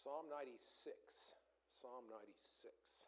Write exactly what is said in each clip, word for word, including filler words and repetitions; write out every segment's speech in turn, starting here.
Psalm ninety-six. Psalm ninety-six.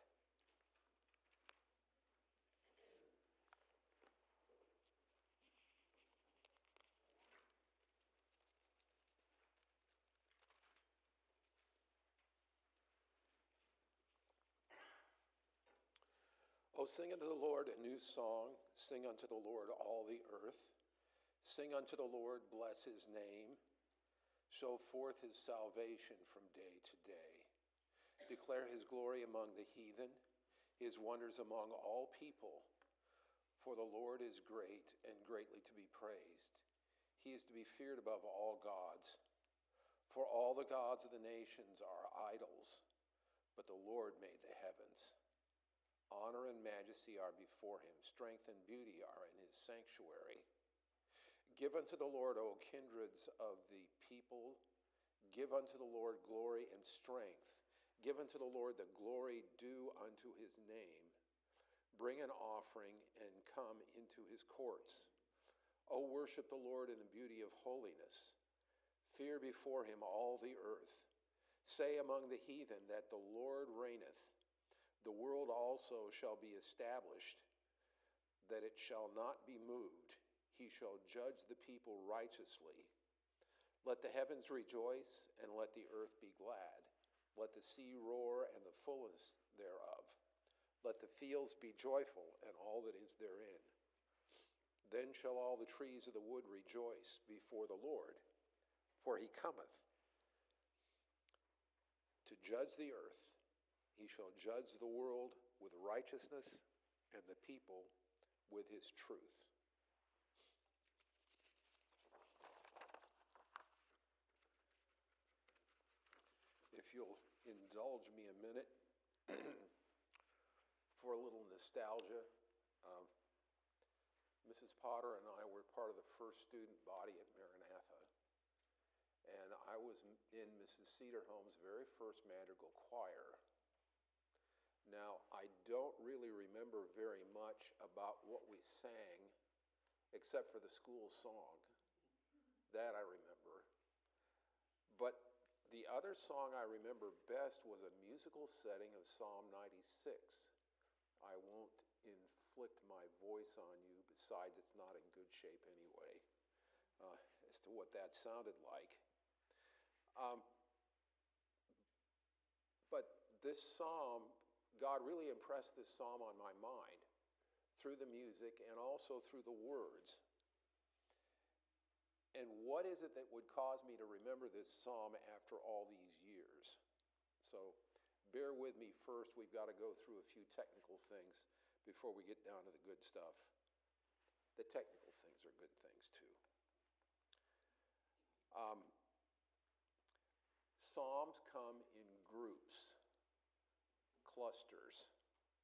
O sing unto the Lord a new song. Sing unto the Lord all the earth. Sing unto the Lord, bless his name. Show forth his salvation from day to day. Declare his glory among the heathen, his wonders among all people. For the Lord is great and greatly to be praised. He is to be feared above all gods. For all the gods of the nations are idols, but the Lord made the heavens. Honor and majesty are before him. Strength and beauty are in his sanctuary. Give unto the Lord, O kindreds of the people. Give unto the Lord glory and strength. Give unto the Lord the glory due unto his name. Bring an offering and come into his courts. O worship the Lord in the beauty of holiness. Fear before him all the earth. Say among the heathen that the Lord reigneth. The world also shall be established, that it shall not be moved. He shall judge the people righteously. Let the heavens rejoice, and let the earth be glad. Let the sea roar, and the fullness thereof. Let the fields be joyful, and all that is therein. Then shall all the trees of the wood rejoice before the Lord, for he cometh to judge the earth. He shall judge the world with righteousness, and the people with his truth. If you'll indulge me a minute for a little nostalgia. Um, Missus Potter and I were part of the first student body at Maranatha. And I was in Missus Cedarholm's very first madrigal choir. Now, I don't really remember very much about what we sang, except for the school song. That I remember. But the other song I remember best was a musical setting of Psalm ninety-six. I won't inflict my voice on you, besides it's not in good shape anyway, uh, as to what that sounded like. Um, but this psalm, God really impressed this psalm on my mind through the music and also through the words. And what is it that would cause me to remember this psalm after all these years? So bear with me first. We've got to go through a few technical things before we get down to the good stuff. The technical things are good things too. Um, Psalms come in groups, clusters.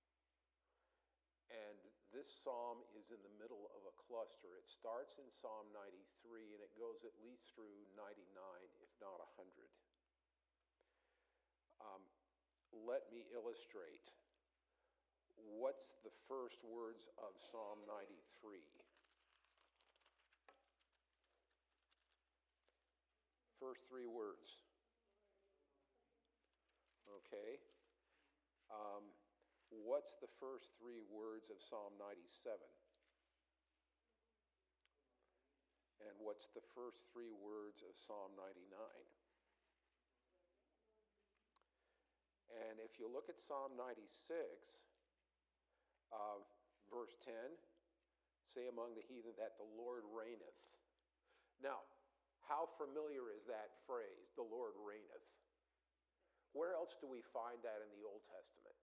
And this psalm is in the middle of a cluster. It starts in Psalm ninety-three and it goes at least through ninety-nine, if not one hundred. Um, let me illustrate. What's the first words of Psalm ninety-three? First three words. Okay. Um, what's the first three words of Psalm ninety-seven? And what's the first three words of Psalm ninety-nine? And if you look at Psalm ninety-six, uh, verse ten, say among the heathen that the Lord reigneth. Now, how familiar is that phrase, the Lord reigneth? Where else do we find that in the Old Testament?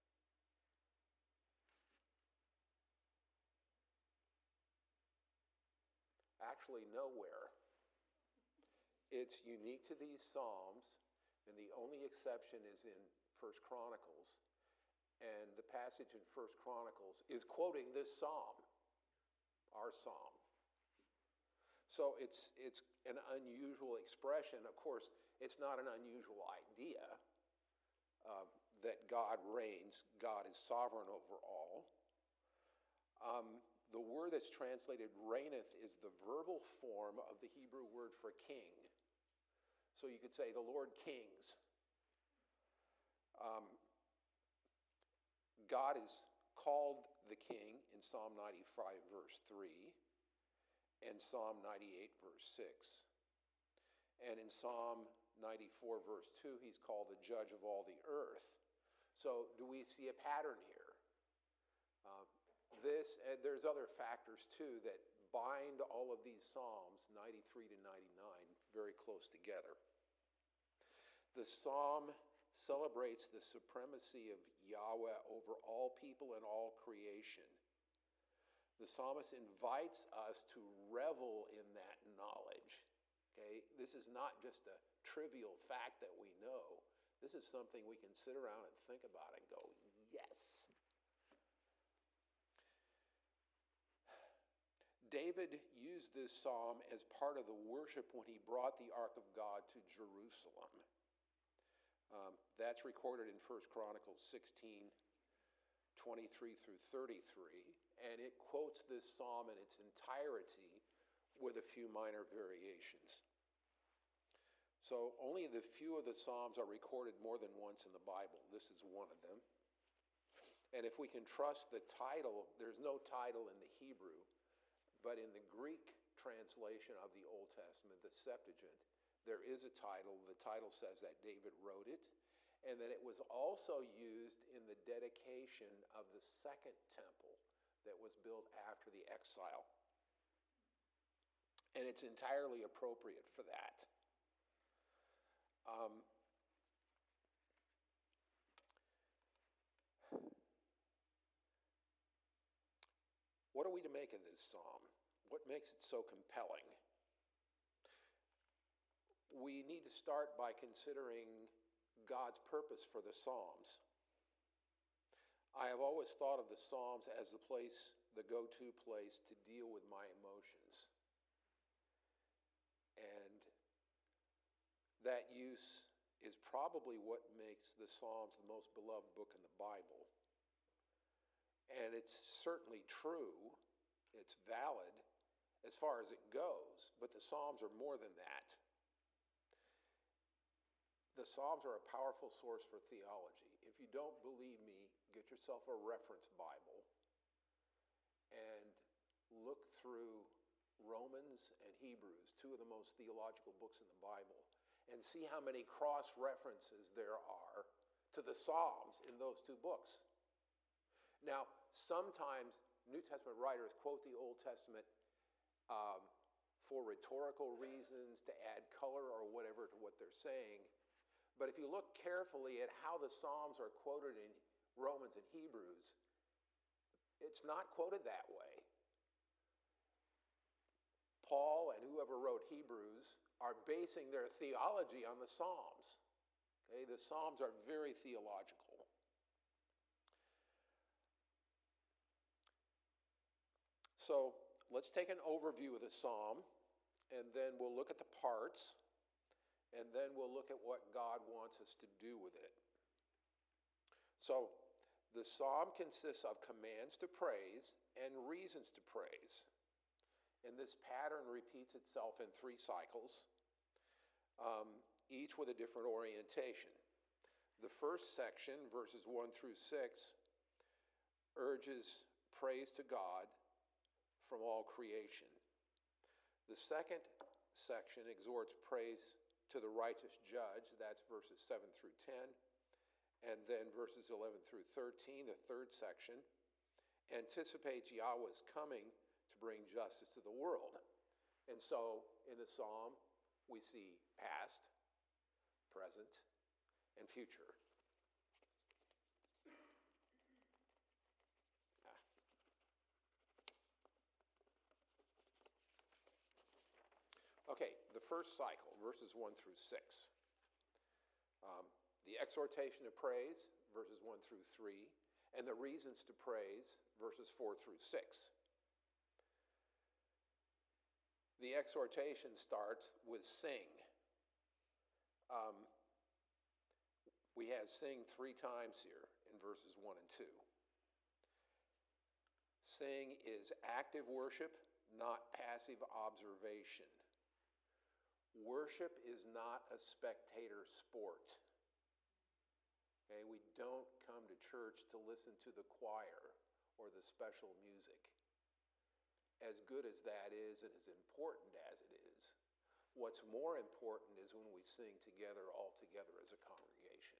Actually, nowhere. It's unique to these Psalms, and the only exception is in First Chronicles. And the passage in First Chronicles is quoting this psalm, our psalm. So it's it's an unusual expression. Of course, it's not an unusual idea uh, that God reigns. God is sovereign over all. Um, the word that's translated reigneth is the verbal form of the Hebrew word for king. So you could say the Lord kings. God is called the king in Psalm ninety-five, verse three, and Psalm ninety-eight, verse six. And in Psalm ninety-four, verse two, he's called the judge of all the earth. So do we see a pattern here? Uh, this, and there's other factors too that bind all of these Psalms, ninety-three to ninety-nine, very close together. The Psalm celebrates the supremacy of Yahweh over all people and all creation. The psalmist invites us to revel in that knowledge. Okay? This is not just a trivial fact that we know. This is something we can sit around and think about and go, yes. David used this psalm as part of the worship when he brought the Ark of God to Jerusalem. Um, that's recorded in First Chronicles sixteen, twenty-three through thirty-three, and it quotes this psalm in its entirety with a few minor variations. So only the few of the psalms are recorded more than once in the Bible. This is one of them. And if we can trust the title, there's no title in the Hebrew, but in the Greek translation of the Old Testament, the Septuagint, there is a title. The title says that David wrote it, and that it was also used in the dedication of the second temple that was built after the exile. And it's entirely appropriate for that. Um, what are we to make of this psalm? What makes it so compelling? We need to start by considering God's purpose for the Psalms. I have always thought of the Psalms as the place, the go-to place to deal with my emotions. And that use is probably what makes the Psalms the most beloved book in the Bible. And it's certainly true, it's valid as far as it goes, but the Psalms are more than that. The Psalms are a powerful source for theology. If you don't believe me, get yourself a reference Bible and look through Romans and Hebrews, two of the most theological books in the Bible, and see how many cross-references there are to the Psalms in those two books. Now, sometimes New Testament writers quote the Old Testament um, for rhetorical reasons, to add color or whatever to what they're saying. But if you look carefully at how the Psalms are quoted in Romans and Hebrews, it's not quoted that way. Paul and whoever wrote Hebrews are basing their theology on the Psalms. Okay? The Psalms are very theological. So let's take an overview of the Psalm, and then we'll look at the parts, and then we'll look at what God wants us to do with it. So, the Psalm consists of commands to praise and reasons to praise. And this pattern repeats itself in three cycles, um, each with a different orientation. The first section, verses one through six, urges praise to God from all creation. The second section exhorts praise to the righteous judge, that's verses seven through ten, and then verses eleven through thirteen, the third section, anticipates Yahweh's coming to bring justice to the world. And so, in the psalm, we see past, present, and future. Okay, the first cycle, verses one through six. Um, the exhortation to praise, verses one through three, and the reasons to praise, verses four through six. The exhortation starts with sing. Um, we have sing three times here in verses one and two. Sing is active worship, not passive observation. Worship is not a spectator sport. Okay, we don't come to church to listen to the choir or the special music. As good as that is and as important as it is, what's more important is when we sing together, all together as a congregation.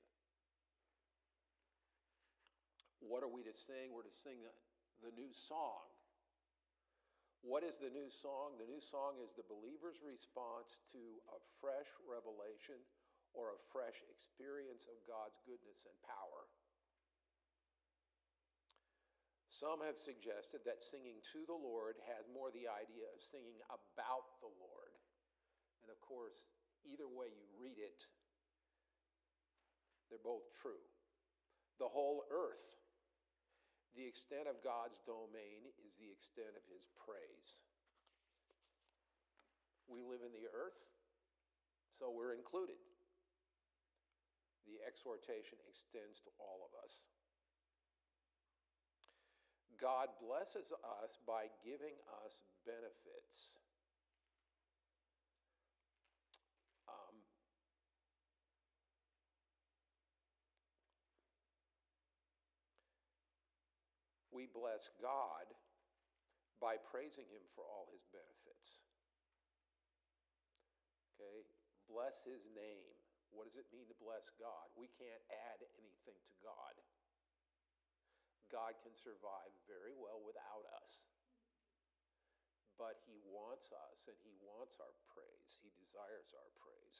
What are we to sing? We're to sing the new song. What is the new song? The new song is the believer's response to a fresh revelation or a fresh experience of God's goodness and power. Some have suggested that singing to the Lord has more the idea of singing about the Lord. And of course, either way you read it, they're both true. The whole earth, the extent of God's domain is the extent of his praise. We live in the earth, so we're included. The exhortation extends to all of us. God blesses us by giving us benefits. Um, we bless God by praising him for all his benefits. Okay? Bless his name. What does it mean to bless God? We can't add anything to God. God can survive very well without us. But he wants us, and he wants our praise. He desires our praise.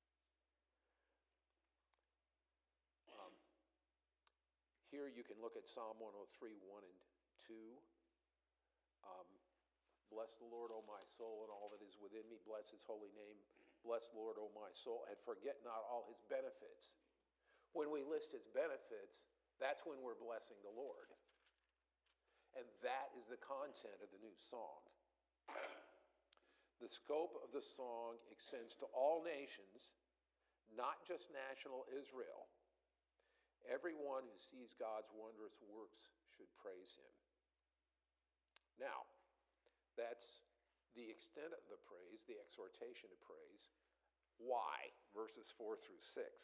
Um, here you can look at Psalm one oh three, one and two. Um, Bless the Lord, O my soul, and all that is within me. Bless his holy name. Bless the Lord, O my soul, and forget not all his benefits. When we list his benefits, that's when we're blessing the Lord. And that is the content of the new song. The scope of the song extends to all nations, not just national Israel. Everyone who sees God's wondrous works should praise him. Now, that's the extent of the praise, the exhortation to praise. Why? Verses four through six.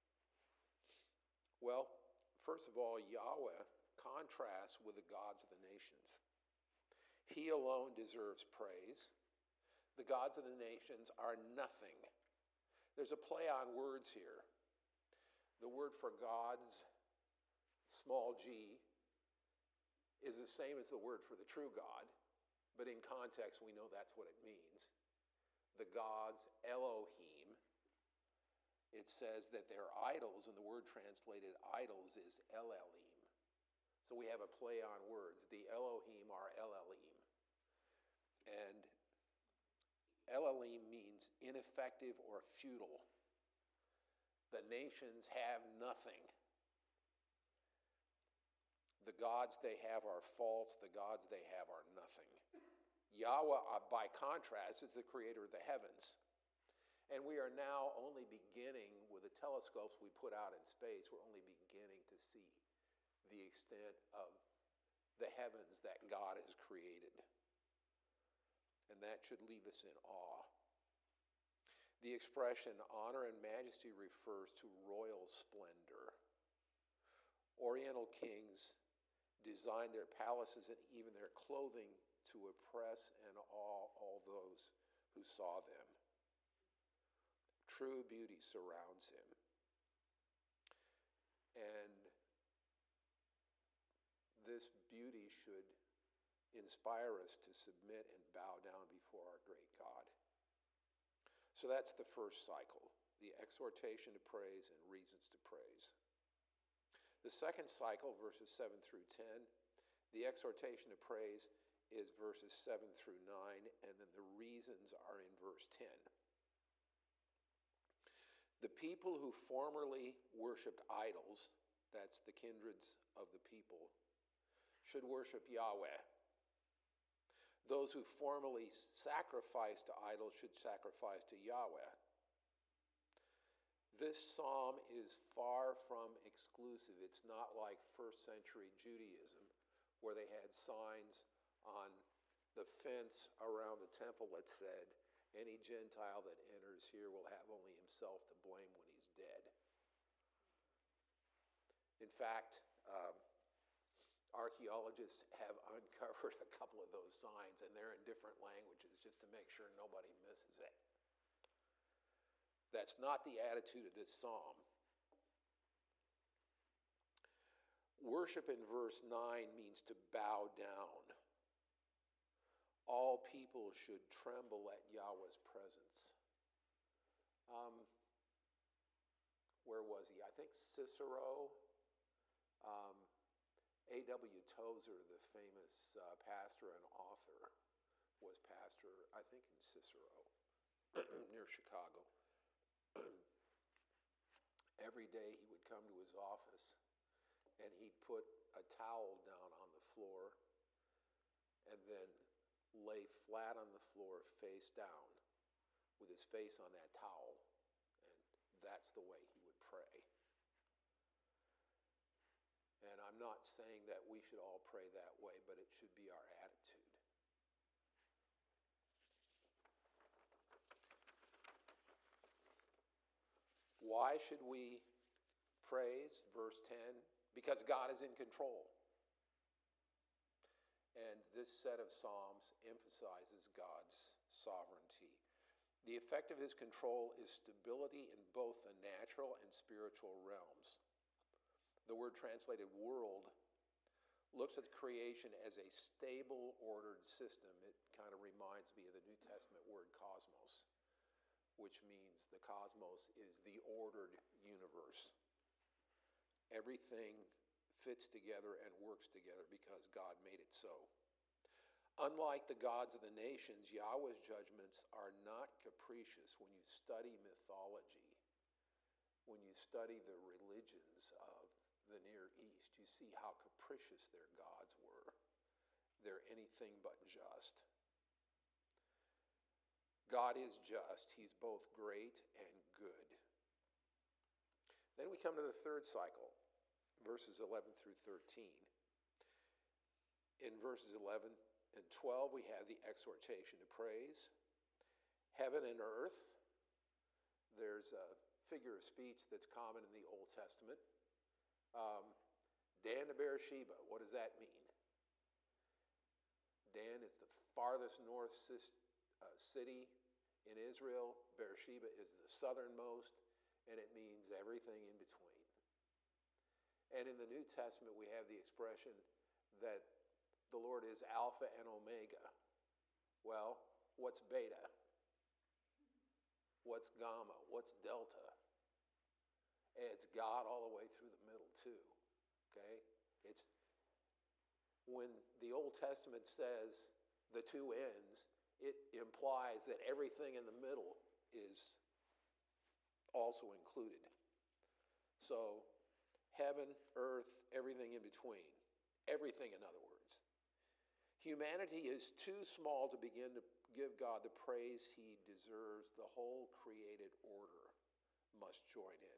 Well, first of all, Yahweh contrasts with the gods of the nations. He alone deserves praise. The gods of the nations are nothing. There's a play on words here. The word for gods, small g, is the same as the word for the true God, but in context we know that's what it means. The gods, Elohim, it says that they're idols, and the word translated idols is El-Elim. So we have a play on words. The Elohim are El-Elim. And El-Elim means ineffective or futile. The nations have nothing. The gods they have are false. The gods they have are nothing. Yahweh, by contrast, is the creator of the heavens. And we are now only beginning, with the telescopes we put out in space, we're only beginning to see the extent of the heavens that God has created. And that should leave us in awe. The expression honor and majesty refers to royal splendor. Oriental kings designed their palaces and even their clothing to impress and awe all those who saw them. True beauty surrounds him. And this beauty should inspire us to submit and bow down before our great God. So that's the first cycle, the exhortation to praise and reasons to praise. The second cycle, verses seven through ten, the exhortation to praise is verses seven through nine, and then the reasons are in verse ten. The people who formerly worshipped idols, that's the kindreds of the people, should worship Yahweh. Those who formerly sacrificed to idols should sacrifice to Yahweh. This psalm is far from exclusive. It's not like first century Judaism, where they had signs on the fence around the temple that said, any Gentile that enters here will have only himself to blame when he's dead. In fact, Um, archaeologists have uncovered a couple of those signs, and they're in different languages just to make sure nobody misses it. That's not the attitude of this psalm. Worship in verse nine means to bow down. All people should tremble at Yahweh's presence. Um, where was he? I think Cicero, um, A W Tozer, the famous uh, pastor and author, was pastor, I think, in Cicero, near Chicago. Every day he would come to his office and he'd put a towel down on the floor and then lay flat on the floor face down with his face on that towel, and that's the way he would pray. And I'm not saying that we should all pray that way, but it should be our attitude. Why should we praise? Verse ten, because God is in control. And this set of Psalms emphasizes God's sovereignty. The effect of his control is stability in both the natural and spiritual realms. The word translated world looks at creation as a stable, ordered system. It kind of reminds me of the New Testament word cosmos, which means the cosmos is the ordered universe. Everything fits together and works together because God made it so. Unlike the gods of the nations, Yahweh's judgments are not capricious. When you study mythology, when you study the religions of the Near East, you see how capricious their gods were. They're anything but just. God is just. He's both great and good. Then we come to the third cycle, verses eleven through thirteen. In verses eleven and twelve, we have the exhortation to praise. Heaven and earth. There's a figure of speech that's common in the Old Testament. Um, Dan to Beersheba, what does that mean? Dan is the farthest north uh, city in Israel. Beersheba is the southernmost, and it means everything in between. And in the New Testament, we have the expression that the Lord is Alpha and Omega. Well, what's beta? What's gamma? What's delta? And it's God all the way through the middle, too. Okay? It's when the Old Testament says the two ends, it implies that everything in the middle is also included. So, heaven, earth, everything in between. Everything, in other words. Humanity is too small to begin to give God the praise he deserves. The whole created order must join in.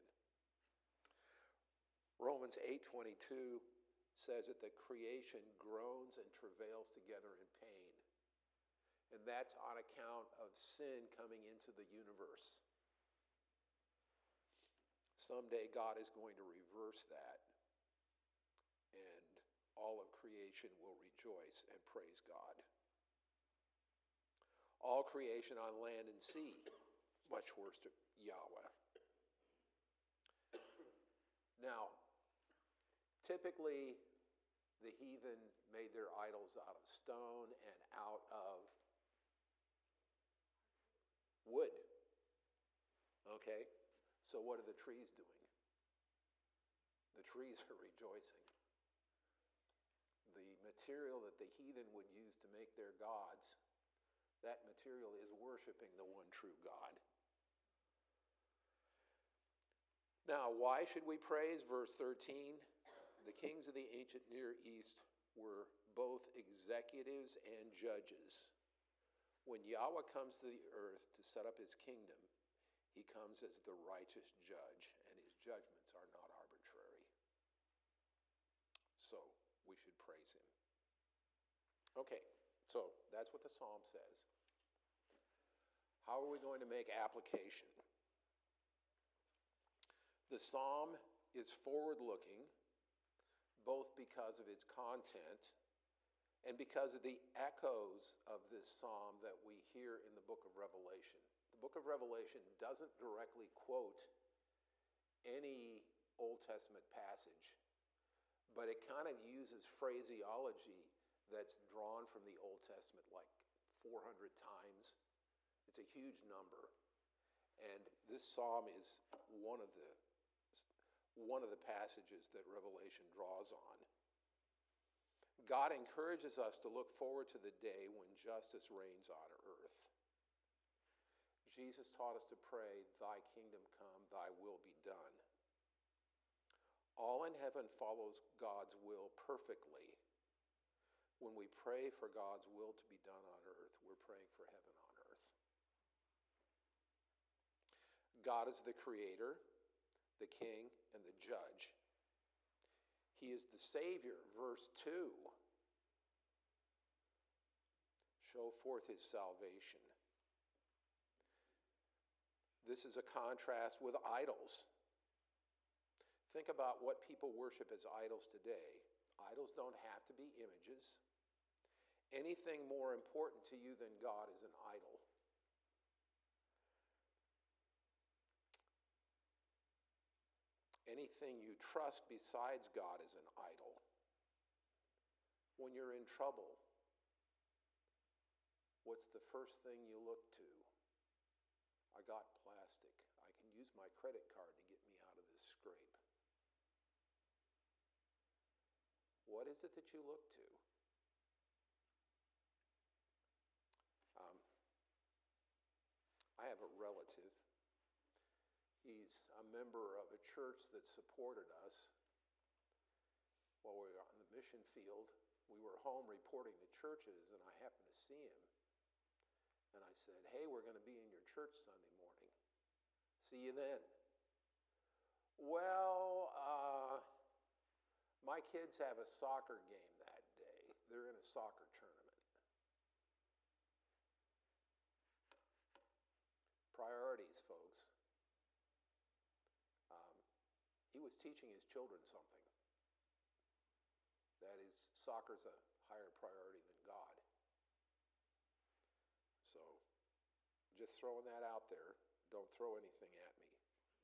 Romans eight twenty-two says that the creation groans and travails together in pain. And that's on account of sin coming into the universe. Someday God is going to reverse that, and all of creation will rejoice and praise God. All creation on land and sea much worship Yahweh. Now, typically, the heathen made their idols out of stone and out of wood. Okay? So what are the trees doing? The trees are rejoicing. The material that the heathen would use to make their gods, that material is worshiping the one true God. Now, why should we praise? Verse thirteen, the kings of the ancient Near East were both executives and judges. When Yahweh comes to the earth to set up his kingdom, he comes as the righteous judge, and his judgments are not arbitrary. So, we should praise him. Okay, so that's what the psalm says. How are we going to make application? The psalm is forward-looking, both because of its content and because of the echoes of this psalm that we hear in the book of Revelation. The book of Revelation doesn't directly quote any Old Testament passage, but it kind of uses phraseology that's drawn from the Old Testament like four hundred times. It's a huge number. And this psalm is one of the one of the passages that Revelation draws on. God encourages us to look forward to the day when justice reigns on earth. Jesus taught us to pray, "Thy kingdom come, thy will be done." All in heaven follows God's will perfectly. When we pray for God's will to be done on earth, we're praying for heaven on earth. God is the creator, the king, and the judge. He is the Savior, verse two. Show forth his salvation. This is a contrast with idols. Think about what people worship as idols today. Idols don't have to be images. Anything more important to you than God is an idol. Anything you trust besides God is an idol. When you're in trouble, what's the first thing you look to? I got plastic. I can use my credit card to get me out of this scrape. What is it that you look to? Um, I have a relative. He's a member of a church that supported us while we were on the mission field. We were home reporting to churches, and I happened to see him. And I said, "Hey, we're going to be in your church Sunday morning. See you then." Well, uh, my kids have a soccer game that day. They're in a soccer tournament. Priorities, folks. Um, he was teaching his children something. That is, soccer's a higher priority than God. So, just throwing that out there. Don't throw anything at me.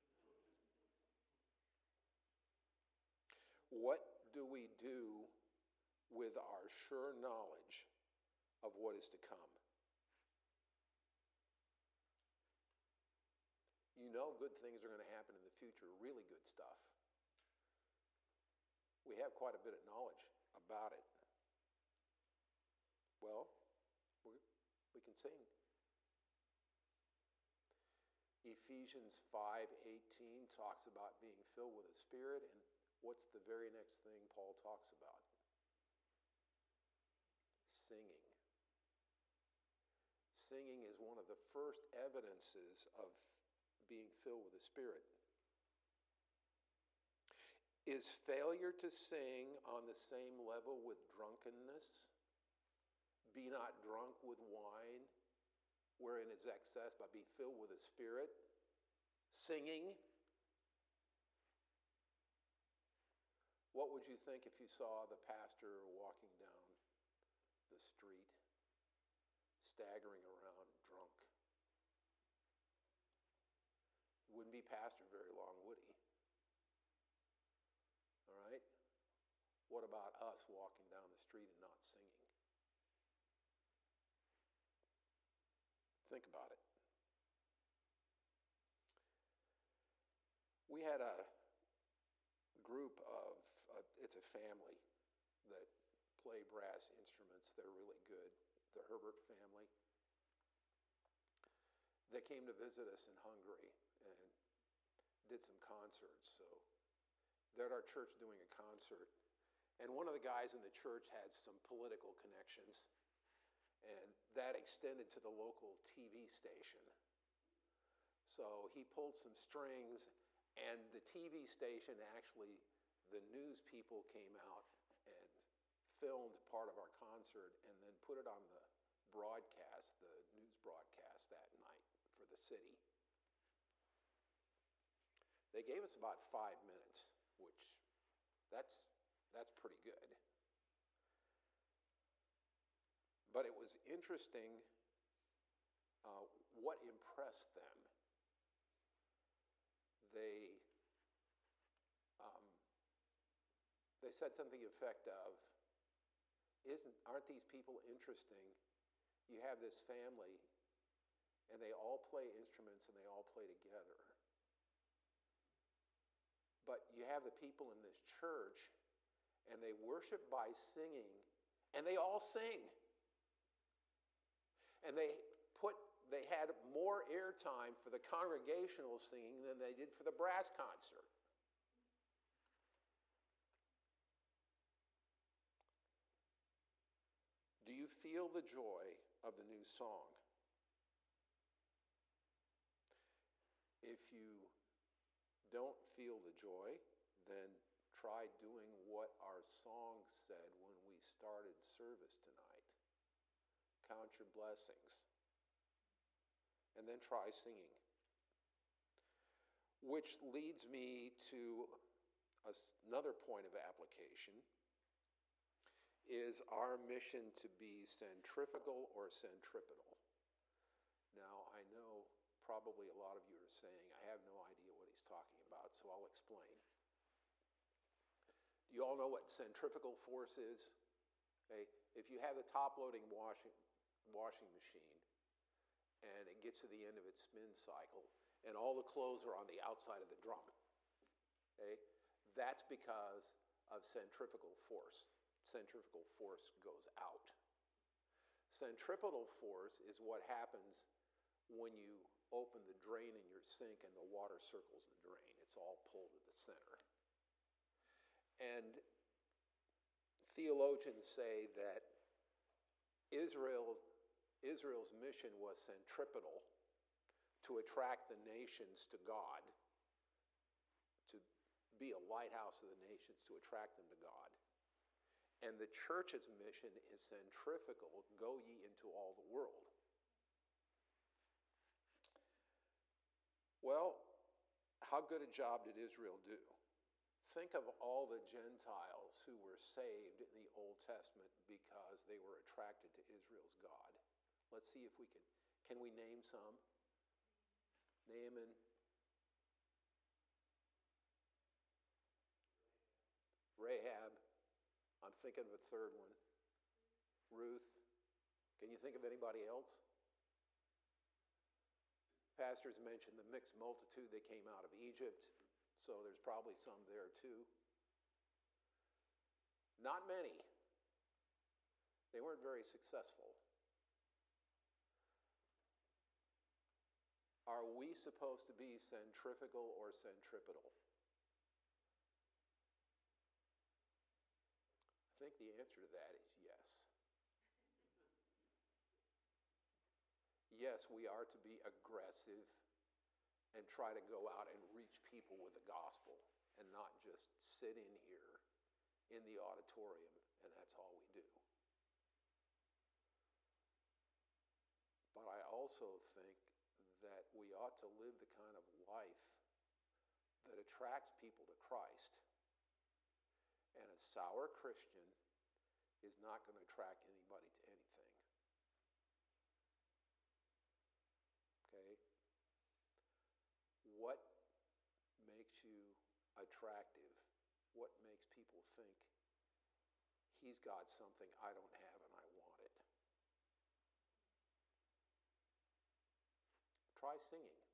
What do we do with our sure knowledge of what is to come? You know good things are going to happen in the future, really good stuff. We have quite a bit of knowledge about it. Well, we, we can sing. Ephesians five eighteen talks about being filled with the Spirit, and what's the very next thing Paul talks about? Singing. Singing is one of the first evidences of being filled with the Spirit. Is failure to sing on the same level with drunkenness? Be not drunk with wine, wherein is excess, but be filled with the Spirit. Singing. What would you think if you saw the pastor walking down the street, staggering around drunk? He wouldn't be pastor very long, would he? All right? What about us walking down the street and not singing? Think about it. We had a group of, uh, it's a family that play brass instruments. They're really good. The Herbert family. They came to visit us in Hungary and did some concerts. So they're at our church doing a concert. And one of the guys in the church had some political connections. And that extended to the local T V station. So he pulled some strings, and the T V station, actually, the news people came out and filmed part of our concert and then put it on the broadcast, the news broadcast that night for the city. They gave us about five minutes, which that's That's pretty good. But it was interesting uh, what impressed them. They, um, they said something to the effect of, Isn't, aren't these people interesting? You have this family, and they all play instruments, and they all play together. But you have the people in this church, and they worship by singing, and they all sing. And they put they had more airtime for the congregational singing than they did for the brass concert. Do you feel the joy of the new song? If you don't feel the joy, then try doing what our song said when we started service tonight. Count your blessings. And then try singing. Which leads me to another point of application. Is our mission to be centrifugal or centripetal? Now, I know probably a lot of you are saying, I have no idea what he's talking about, so I'll explain. Do you all know what centrifugal force is? Okay. If you have the top-loading washing, washing machine, and it gets to the end of its spin cycle, and all the clothes are on the outside of the drum, okay? That's because of centrifugal force. Centrifugal force goes out. Centripetal force is what happens when you open the drain in your sink and the water circles the drain. It's all pulled to the center. And theologians say that Israel, Israel's mission was centripetal to attract the nations to God, to be a lighthouse of the nations, to attract them to God. And the church's mission is centrifugal, go ye into all the world. Well, how good a job did Israel do? Think of all the Gentiles who were saved in the Old Testament because they were attracted to Israel's God. Let's see if we can, can we name some? Naaman, Rahab, I'm thinking of a third one. Ruth. Can you think of anybody else? Pastors mentioned the mixed multitude that came out of Egypt, so there's probably some there too. Not many. They weren't very successful. Are we supposed to be centrifugal or centripetal? I think the answer to that is yes. Yes, we are to be aggressive and try to go out and reach people with the gospel and not just sit in here in the auditorium and that's all we do. But I also think that we ought to live the kind of life that attracts people to Christ. And a sour Christian is not going to attract anybody to anything. Okay? What makes you attractive? What makes people think he's got something I don't have and I want it? Try singing.